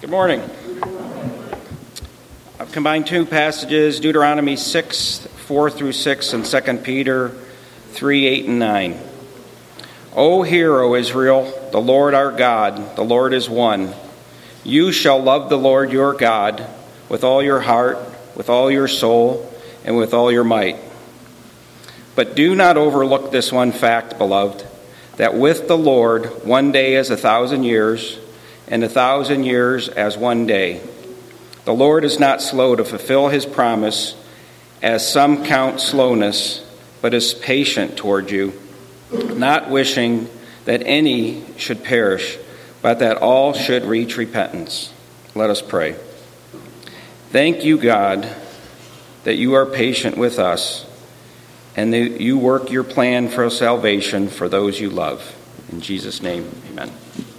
Good morning. I've combined two passages, Deuteronomy 6:4-6, and 2 Peter 3:8 and 9. O hear, O Israel, the Lord our God, the Lord is one. You shall love the Lord your God with all your heart, with all your soul, and with all your might. But do not overlook this one fact, beloved, that with the Lord 1 day is 1,000 years, and 1,000 years as 1 day. The Lord is not slow to fulfill his promise, as some count slowness, but is patient toward you, not wishing that any should perish, but that all should reach repentance. Let us pray. Thank you, God, that you are patient with us, and that you work your plan for salvation for those you love. In Jesus' name, amen.